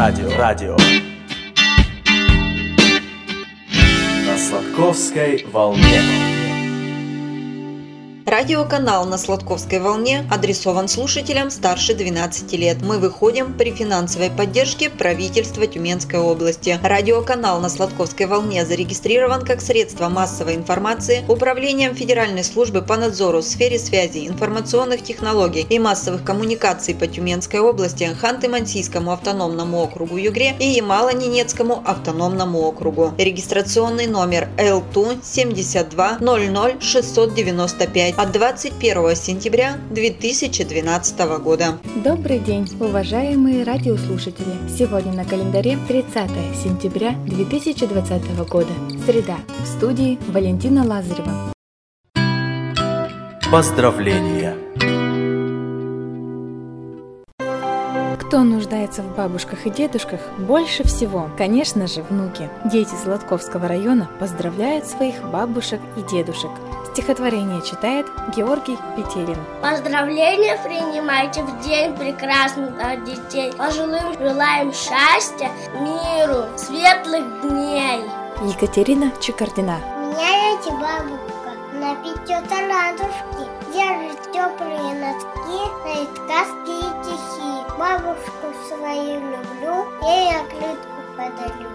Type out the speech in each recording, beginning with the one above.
радио. На Сладковской волне. Радиоканал на Сладковской волне адресован слушателям старше 12 лет. Мы выходим при финансовой поддержке правительства Тюменской области. Радиоканал на Сладковской волне зарегистрирован как средство массовой информации Управлением Федеральной службы по надзору в сфере связи, информационных технологий и массовых коммуникаций по Тюменской области, Ханты-Мансийскому автономному округу Югре и Ямало-Ненецкому автономному округу. Регистрационный номер ЛТУ 72 00 695 от 21 сентября 2012 года. Добрый день, уважаемые радиослушатели! Сегодня на календаре 30 сентября 2020 года, среда. В студии Валентина Лазарева. Поздравления! Кто нуждается в бабушках и дедушках больше всего? Конечно же, внуки. Дети Златковского района поздравляют своих бабушек и дедушек. Стихотворение читает Георгий Петерин. Поздравления принимайте в день прекрасных детей. Пожилым желаем счастья, миру, светлых дней. Екатерина Чекардина. У меня есть бабушка, она печет оладушки, держит теплые носки, знает сказки и стихи. Бабушку свою люблю, ей открытку подарю.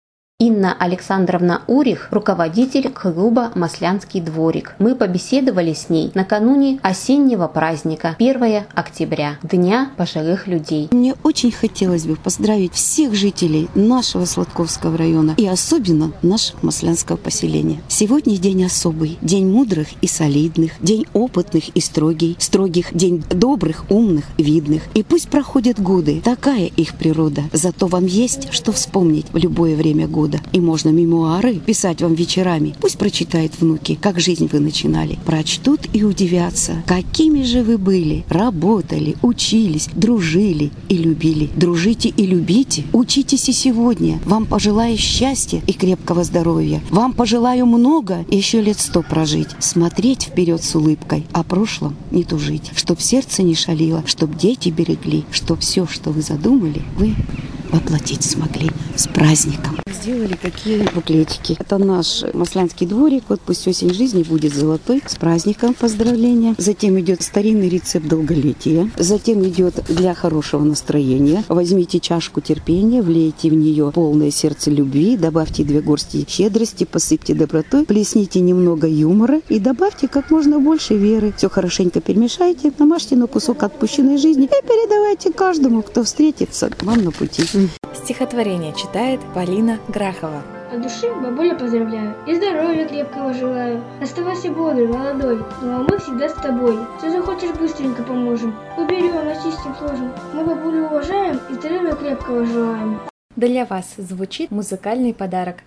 Инна Александровна Урих, руководитель клуба «Маслянский дворик». Мы побеседовали с ней накануне осеннего праздника 1 октября, Дня пожилых людей. Мне очень хотелось бы поздравить всех жителей нашего Сладковского района и особенно нашего Маслянского поселения. Сегодня день особый, день мудрых и солидных, день опытных и строгих, день добрых, умных, видных. И пусть проходят годы, такая их природа, зато вам есть что вспомнить в любое время года. И можно мемуары писать вам вечерами. Пусть прочитают внуки, как жизнь вы начинали. Прочтут и удивятся, какими же вы были. Работали, учились, дружили и любили. Дружите и любите. Учитесь и сегодня. Вам пожелаю счастья и крепкого здоровья. Вам пожелаю много, еще лет 100 прожить. Смотреть вперед с улыбкой, о прошлом не тужить. Чтоб сердце не шалило, чтоб дети берегли, чтоб все, что вы задумали, вы воплотить смогли. С праздником! Сделали такие буклетики. Это наш Маслянский дворик. Вот пусть осень жизни будет золотой. С праздником поздравления. Затем идет старинный рецепт долголетия. Затем идет для хорошего настроения. Возьмите чашку терпения, влейте в нее полное сердце любви, добавьте 2 горсти щедрости, посыпьте добротой, плесните немного юмора и добавьте как можно больше веры. Все хорошенько перемешайте, намажьте на кусок отпущенной жизни и передавайте каждому, кто встретится вам на пути. Стихотворение читает Полина Грахова. От души бабуля поздравляю и здоровья крепкого желаю. Оставайся бодрый, молодой, но мы всегда с тобой. Что захочешь, быстренько поможем. Уберем, очистим, сложим. Мы бабулю уважаем и здоровья крепкого желаем. Для вас звучит музыкальный подарок.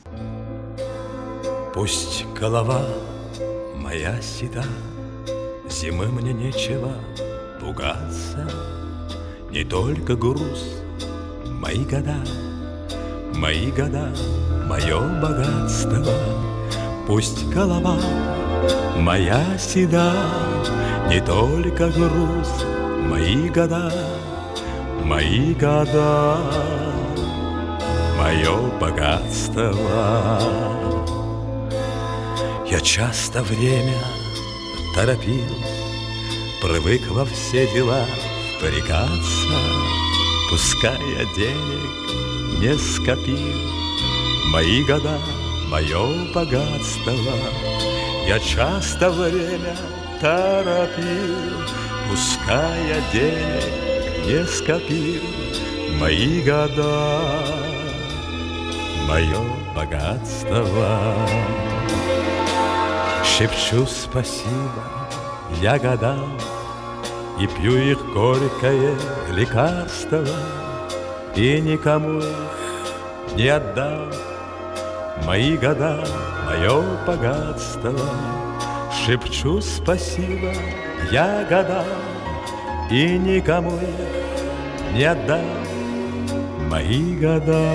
Пусть голова моя седа, зимы мне нечего пугаться. Не только груз, мои года, мое богатство. Пусть голова моя седа, не только груз, мои года, мое богатство. Я часто время торопил, привык во все дела впрягаться. Пускай я денег не скопил, мои года, мое богатство. Я часто время торопил, пускай я денег не скопил, мои года, мое богатство. Шепчу спасибо я годам и пью их горькое лекарство, и никому их не отдам. Мои года, мое богатство. Шепчу спасибо я годам, и никому их не отдам. Мои года,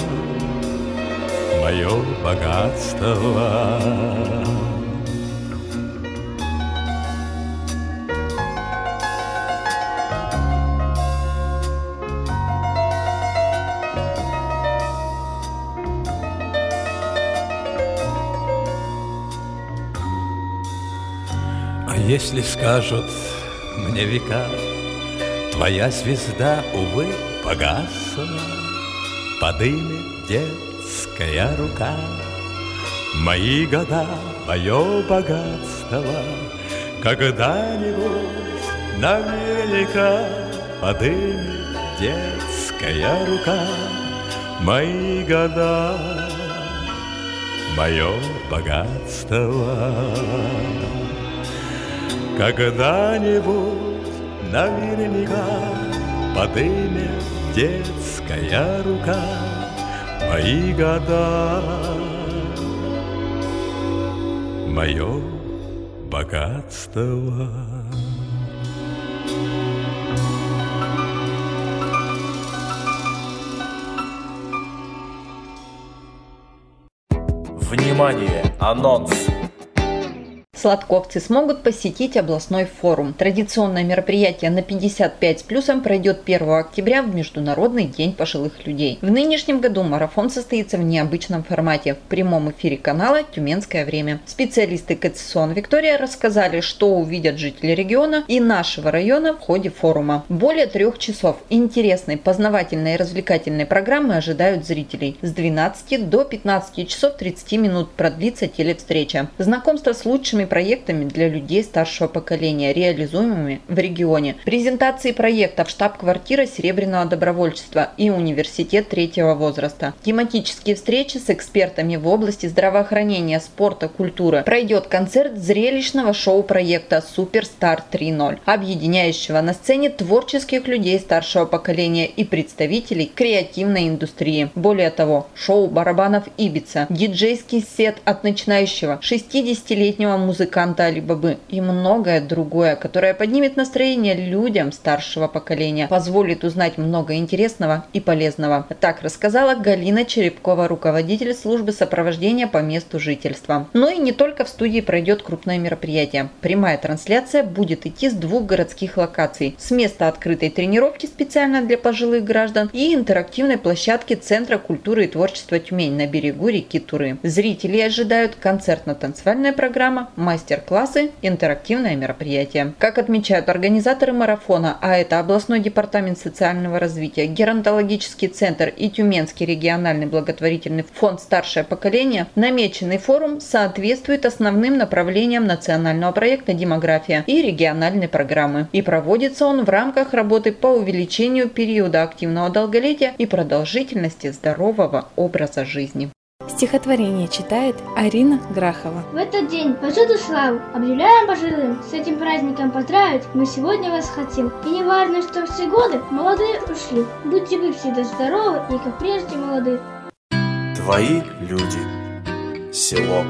мое богатство. Если скажут мне века, твоя звезда, увы, погасла, подымет детская рука мои года, мое богатство. Когда-нибудь наверняка подымет детская рука мои года, мое богатство. Когда-нибудь наверняка подымет детская рука мои года, мое богатство. Внимание! Анонс! Сладковцы смогут посетить областной форум. Традиционное мероприятие на 55 с плюсом пройдет 1 октября в Международный день пожилых людей. В нынешнем году марафон состоится в необычном формате, в прямом эфире канала «Тюменское время». Специалисты КЦСОН Виктория рассказали, что увидят жители региона и нашего района в ходе форума. Более 3 часов интересной, познавательной и развлекательной программы ожидают зрителей. С 12 до 15 часов 30 минут продлится телевстреча. Знакомство с лучшими проектами для людей старшего поколения, реализуемыми в регионе. Презентации проектов штаб-квартира Серебряного добровольчества и университет 3-го возраста. Тематические встречи с экспертами в области здравоохранения, спорта, культуры. Пройдет концерт зрелищного шоу-проекта «Суперстар 3.0», объединяющего на сцене творческих людей старшего поколения и представителей креативной индустрии. Более того, шоу барабанов Ибица, диджейский сет от начинающего 60-летнего музыканта Али Бабы и многое другое, которое поднимет настроение людям старшего поколения, позволит узнать много интересного и полезного. Так рассказала Галина Черепкова, руководитель службы сопровождения по месту жительства. Но и не только в студии пройдет крупное мероприятие. Прямая трансляция будет идти с 2 городских локаций: с места открытой тренировки специально для пожилых граждан и интерактивной площадки Центра культуры и творчества Тюмень на берегу реки Туры. Зрителей ожидают концертно-танцевальная программа, мастер-классы, интерактивное мероприятие. Как отмечают организаторы марафона, а это областной департамент социального развития, геронтологический центр и Тюменский региональный благотворительный фонд «Старшее поколение», намеченный форум соответствует основным направлениям национального проекта «Демография» и региональной программы. И проводится он в рамках работы по увеличению периода активного долголетия и продолжительности здорового образа жизни. Стихотворение читает Арина Грахова. В этот день почету славу объявляем пожилым. С этим праздником поздравить мы сегодня вас хотим. И не важно, что все годы молодые ушли. Будьте вы всегда здоровы и как прежде молоды. Твои люди. Село.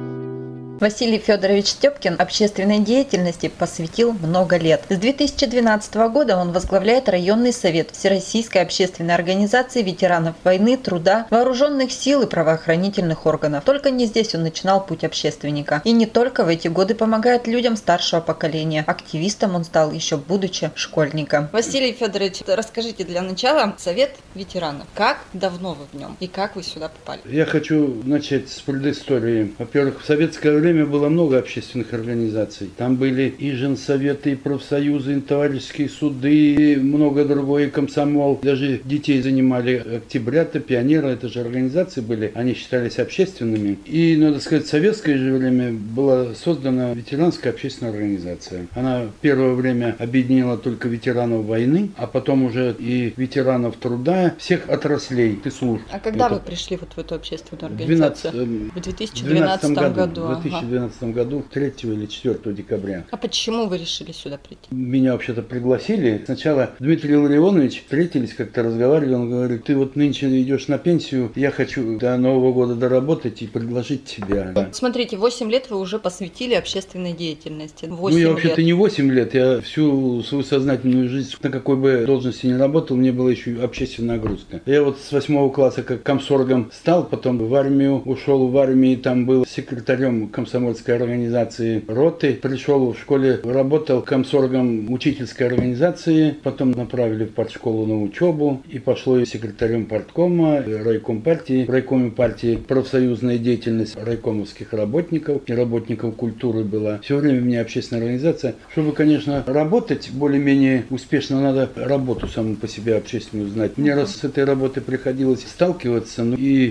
Василий Федорович Степкин общественной деятельности посвятил много лет. С 2012 года он возглавляет районный совет Всероссийской общественной организации ветеранов войны, труда, вооруженных сил и правоохранительных органов. Только не здесь он начинал путь общественника. И не только в эти годы помогает людям старшего поколения. Активистом он стал еще будучи школьником. Василий Федорович, расскажите для начала совет ветеранов. Как давно вы в нем и как вы сюда попали? Я хочу начать с предыстории. Во-первых, в советское время было много общественных организаций. Там были и женсоветы, и профсоюзы, и товарищеские суды, и много другое, и комсомол. Даже детей занимали октябрята, пионеры, это же организации были, они считались общественными. И, надо сказать, в советское же время была создана ветеранская общественная организация. Она в первое время объединила только ветеранов войны, а потом уже и ветеранов труда, всех отраслей и служб. А когда вы пришли вот в эту общественную организацию? В 2012 году. В 2012 году, 3 или 4 декабря. А почему вы решили сюда прийти? Меня вообще-то пригласили. Сначала Дмитрий Ларионович, встретились, как-то разговаривали, он говорит: ты вот нынче идешь на пенсию, я хочу до Нового года доработать и предложить тебя. Смотрите, 8 лет вы уже посвятили общественной деятельности. 8 я вообще-то не 8 лет, я всю свою сознательную жизнь, на какой бы должности не работал, мне была еще общественная нагрузка. Я вот с 8 класса как комсоргом стал, потом в армию ушел, в армии там был секретарем комсомольского комсомольской организации роты. Пришел в школе, работал комсоргом учительской организации, потом направили в партшколу на учебу и пошло секретарем парткома, райком партии. В райкоме партии профсоюзная деятельность райкомовских работников и работников культуры была. Все время у меня общественная организация. Чтобы, конечно, работать более-менее успешно, надо работу саму по себе общественную знать. Мне раз с этой работой приходилось сталкиваться, и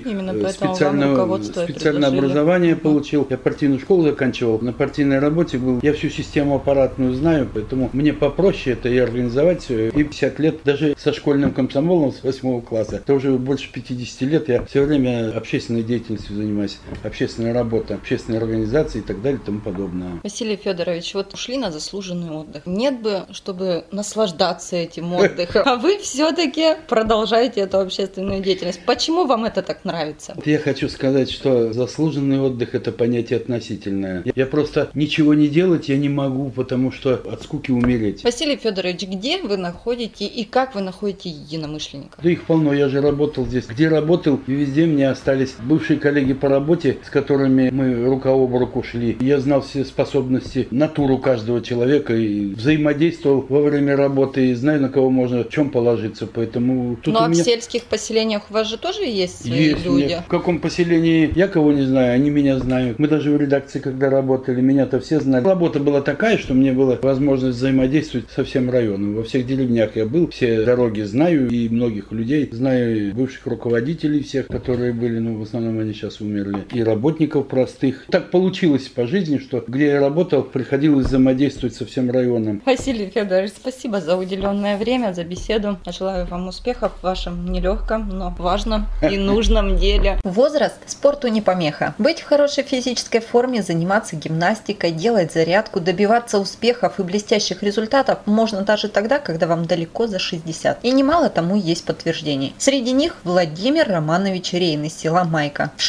специальное образование получил. Я партийную школу заканчивал, на партийной работе был. Я всю систему аппаратную знаю, поэтому мне попроще это и организовать все. И 50 лет, даже со школьным комсомолом с 8 класса, это уже больше 50 лет, я все время общественной деятельностью занимаюсь. Общественная работа, общественные организации и так далее и тому подобное. Василий Федорович, вот ушли на заслуженный отдых. Нет бы, чтобы наслаждаться этим отдыхом. А вы все-таки продолжаете эту общественную деятельность. Почему вам это так нравится? Я хочу сказать, что заслуженный отдых – это понятие относительное. Я просто ничего не делать я не могу, потому что от скуки умереть. Василий Федорович, где вы находите и как вы находите единомышленников? Да их полно, я же работал здесь. Где работал, везде мне остались бывшие коллеги по работе, с которыми мы рука об руку шли. Я знал все способности, натуру каждого человека и взаимодействовал во время работы, и знаю, на кого можно в чем положиться. Поэтому тут в сельских поселениях у вас же тоже есть свои люди? Нет. В каком поселении я кого не знаю, они меня знают. Мы даже в редакции, когда работали, меня-то все знали. Работа была такая, что мне была возможность взаимодействовать со всем районом. Во всех деревнях я был, все дороги знаю и многих людей. Знаю бывших руководителей всех, которые были, в основном они сейчас умерли. И работников простых. Так получилось по жизни, что где я работал, приходилось взаимодействовать со всем районом. Василий Федорович, спасибо за уделенное время, за беседу. Желаю вам успехов в вашем нелегком, но важном и нужном деле. Возраст спорту не помеха. Быть в хорошей физической форме, заниматься гимнастикой, делать зарядку, добиваться успехов и блестящих результатов можно даже тогда, когда вам далеко за 60. И немало тому есть подтверждений. Среди них Владимир Романович Рейн из села Майка. В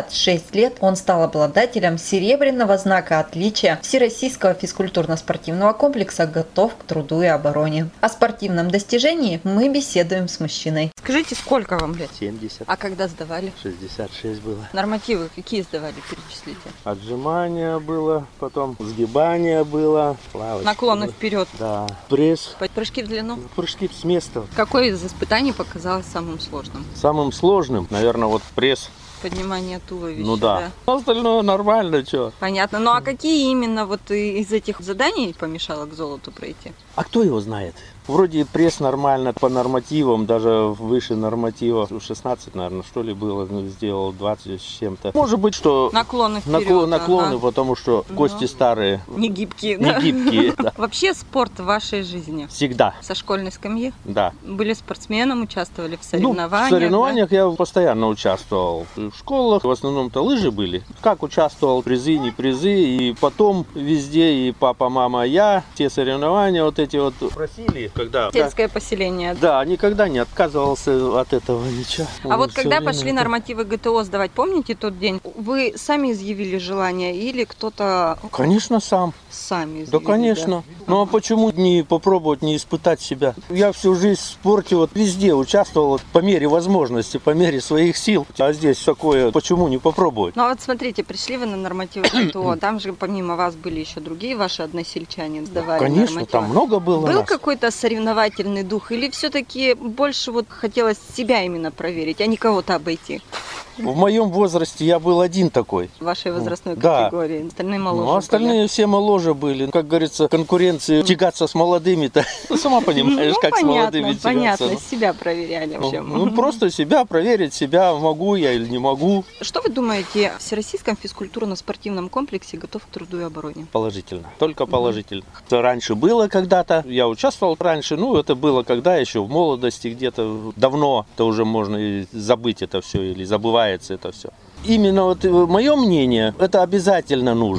66 лет он стал обладателем серебряного знака отличия Всероссийского физкультурно-спортивного комплекса «Готов к труду и обороне». О спортивном достижении мы беседуем с мужчиной. Скажите, сколько вам лет? 70. А когда сдавали? 66 было. Нормативы какие сдавали, перечислите? Отжимания было, потом сгибание было, плавать. Наклоны было. вперед? Да. Пресс. Прыжки в длину? Прыжки с места. Какое из испытаний показалось самым сложным? Самым сложным, наверное, пресс. Поднимание туловища. Ну да. Остальное нормально, что. Понятно. Ну а какие именно из этих заданий помешало к золоту пройти? А кто его знает? Вроде пресс нормально, по нормативам, даже выше норматива. 16, наверное, что ли было, сделал 20 с чем-то. Может быть, что... Наклоны вперед. Наклоны, потому что кости старые. Не гибкие. Не гибкие, да. Вообще спорт в вашей жизни? Всегда. Со школьной скамьи? Да. Были спортсменом, участвовали в соревнованиях? В соревнованиях я постоянно участвовал. В школах в основном-то лыжи были. Как участвовал, призы, не призы. И потом везде, и папа, мама, я, те соревнования просили. Когда, сельское поселение. Да, никогда не отказывался от этого ничего. А вот когда пошли нормативы ГТО сдавать, помните тот день? Вы сами изъявили желание или кто-то... Конечно, сам. Сами изъявили, да, конечно. Да? Ну а почему не попробовать, не испытать себя? Я всю жизнь в спорте везде участвовал по мере возможности, по мере своих сил. А здесь такое, почему не попробовать? Ну а вот смотрите, пришли вы на нормативы ГТО, там же помимо вас были еще другие ваши односельчане, сдавали конечно, нормативы. Там много было. Был какой-то соревновательный дух или все-таки больше хотелось себя именно проверить, а не кого-то обойти? В моем возрасте я был один такой. В вашей возрастной категории. Остальные моложе. Ну, остальные все моложе были. Как говорится, конкуренции тягаться с молодыми-то. Сама понимаешь, как с молодыми тягаться. Понятно, себя проверяли вообще. Просто себя проверить, себя могу я или не могу. Что вы думаете о Всероссийском физкультурно-спортивном комплексе «Готов к труду и обороне»? Положительно. Только положительно. Раньше было когда-то. Я участвовал раньше. Это было когда еще в молодости где-то давно. Это уже можно и забыть это все или забывается это все. Именно мое мнение, это обязательно нужно.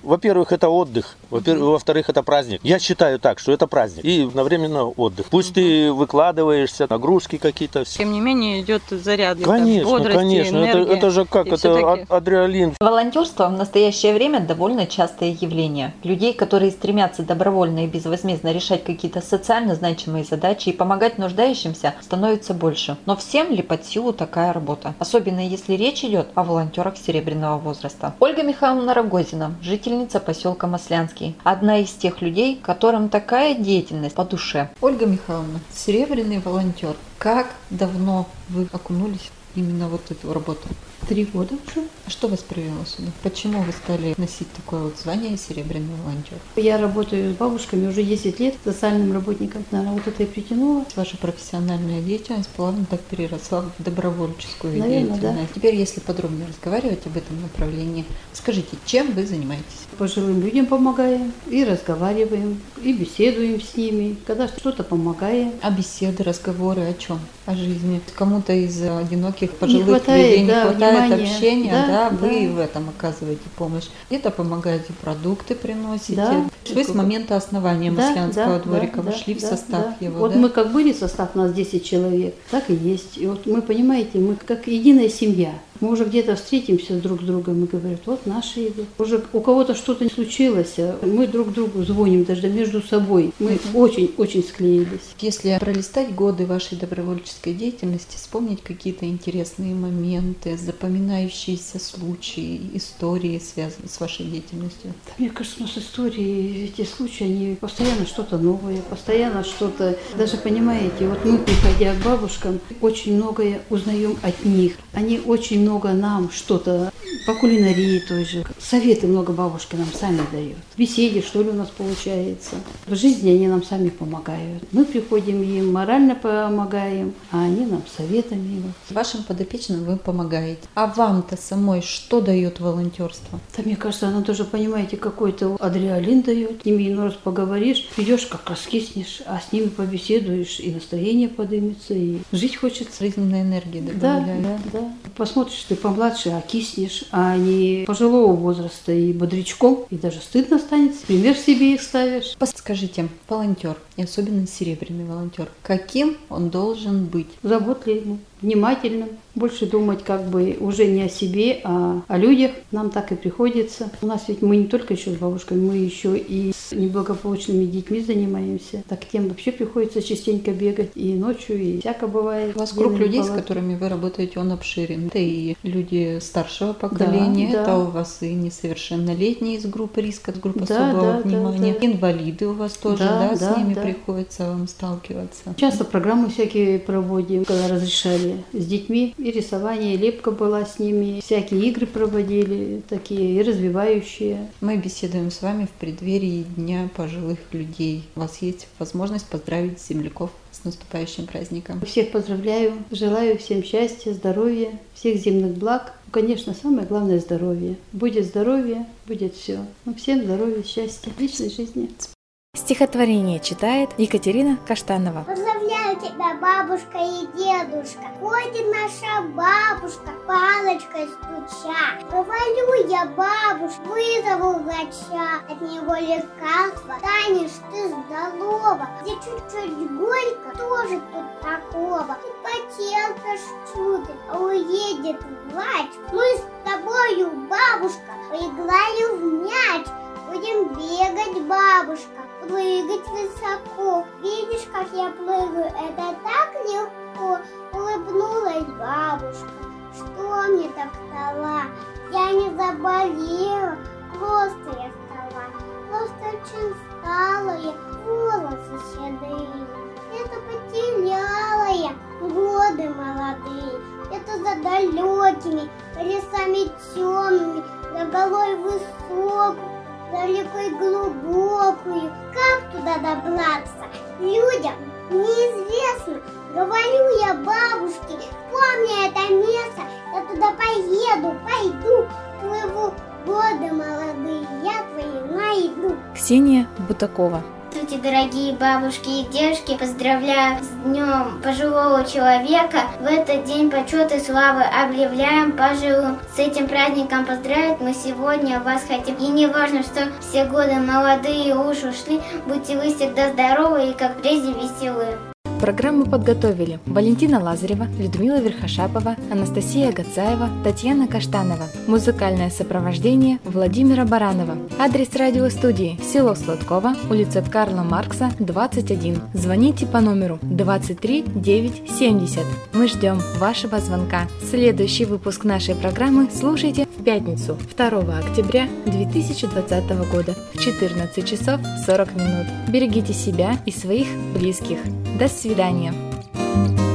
Во-первых, это отдых. Во-вторых, это праздник. Я считаю так, что это праздник. И одновременно отдых. Пусть ты выкладываешься, нагрузки какие-то. Тем не менее, идет заряд. Конечно, бодрости, конечно. энергии. Это же как? Это адреналин. Волонтерство в настоящее время довольно частое явление. Людей, которые стремятся добровольно и безвозмездно решать какие-то социально значимые задачи и помогать нуждающимся, становится больше. Но всем ли под силу такая работа? Особенно если речь идет о волонтерах серебряного возраста. Ольга Михайловна Рогозина, жительница поселка Маслянский. Одна из тех людей, которым такая деятельность по душе. Ольга Михайловна, серебряный волонтер. Как давно вы окунулись именно вот эту работу? 3 года уже. Что вас привело сюда? Почему вы стали носить такое вот звание серебряный волонтер? Я работаю с бабушками уже 10 лет, социальным работником. Наверное, вот это и притянуло. Ваша профессиональная деятельность плавно так переросла в добровольческую деятельность. Да. Теперь, если подробнее разговаривать об этом направлении, скажите, чем вы занимаетесь? Пожилым людям помогаем, и разговариваем, и беседуем с ними, когда что-то помогаем. А беседы, разговоры о чем? О жизни? Кому-то из одиноких пожилых людей не хватает общения, вы в этом оказываете помощь. Где-то помогаете, продукты приносите. Вы с момента основания Маслянского дворика вошли в состав его. Вот мы как были состав, у нас 10 человек, так и есть. И вот мы, понимаете, мы как единая семья. Мы уже где-то встретимся друг с другом и говорят, вот наши идут. Уже у кого-то что-то случилось, мы друг другу звоним, даже между собой. Мы очень-очень склеились. Если пролистать годы вашей добровольческой деятельности, вспомнить какие-то интересные моменты, запоминающиеся случаи, истории, связанные с вашей деятельностью? Мне кажется, у нас истории, эти случаи, они постоянно что-то новое, постоянно что-то. Даже понимаете, вот мы, приходя к бабушкам, очень многое узнаем от них. Они очень много нам что-то по кулинарии той же. Советы много бабушки нам сами дают. В беседе, что ли, у нас получается. В жизни они нам сами помогают. Мы приходим им, морально помогаем, а они нам советами. Вашим подопечным вы помогаете. А вам-то самой что дает волонтерство? Да, мне кажется, оно тоже, понимаете, какой-то адреналин дает. С ними иной раз поговоришь, придешь, как раскиснешь, а с ними побеседуешь, и настроение поднимется, и жить хочется. Жизненной энергии добавляет. Да. Посмотришь, ты помладше, а киснешь, а не пожилого возраста и бодрячком, и даже стыдно станет. Пример себе их ставишь. Подскажите, волонтер, и особенно серебряный волонтер, каким он должен быть? Заботливым, внимательным, больше думать как бы уже не о себе, а о людях. Нам так и приходится. У нас ведь мы не только еще с бабушками, мы еще и с неблагополучными детьми занимаемся. Так тем вообще приходится частенько бегать и ночью, и всяко бывает. У вас круг людей, с которыми вы работаете, он обширен. Это и люди старшего поколения, это у вас и несовершеннолетние из группы риска, с группы особого внимания. Инвалиды у вас тоже, с ними приходится вам сталкиваться. Часто программы всякие проводим, когда разрешали с детьми. И рисование, и лепка была с ними. Всякие игры проводили, такие и развивающие. Мы беседуем с вами в преддверии Дня пожилых людей. У вас есть возможность поздравить земляков с наступающим праздником. Всех поздравляю, желаю всем счастья, здоровья, всех земных благ. Конечно, самое главное – здоровье. Будет здоровье, будет все. Всем здоровья, счастья, личной жизни. Стихотворение читает Екатерина Каштанова. Поздравляю тебя, бабушка и дедушка. Ходит наша бабушка, палочкой стуча. Говорю я, бабушка, вызову врача. От него лекарства станешь ты здорова. Где чуть-чуть горько, тоже тут такого. Ты потерпишь чудо, а уедет врач. Мы с тобою, бабушка, поиграем в мяч. Будем бегать, бабушка, прыгать высоко. Видишь, как я прыгаю, это так легко. Улыбнулась бабушка, что мне так стало? Я не заболела, просто я стала. Просто очень сталая, волосы седые. Это потеряла я годы молодые. Это за далекими лесами темными, за головой высокую, далеко и глубокую. Как туда добраться? Людям неизвестно. Говорю я бабушке, помни это место, я туда пойду, плыву, годы молодые, я твои найду. Ксения Бутакова. Здравствуйте, дорогие бабушки и дедушки, поздравляю с Днем пожилого человека. В этот день почет и славы объявляем пожилым. С этим праздником поздравить мы сегодня вас хотим. И не важно, что все годы молодые уж ушли, будьте вы всегда здоровы и как прежде веселые. Программу подготовили Валентина Лазарева, Людмила Верхошапова, Анастасия Гацаева, Татьяна Каштанова. Музыкальное сопровождение Владимира Баранова. Адрес радиостудии: село Сладково, улица Карла Маркса, 21. Звоните по номеру 23 9 70. Мы ждем вашего звонка. Следующий выпуск нашей программы слушайте в пятницу, 2 октября 2020 года в 14 часов 40 минут. Берегите себя и своих близких. До свидания.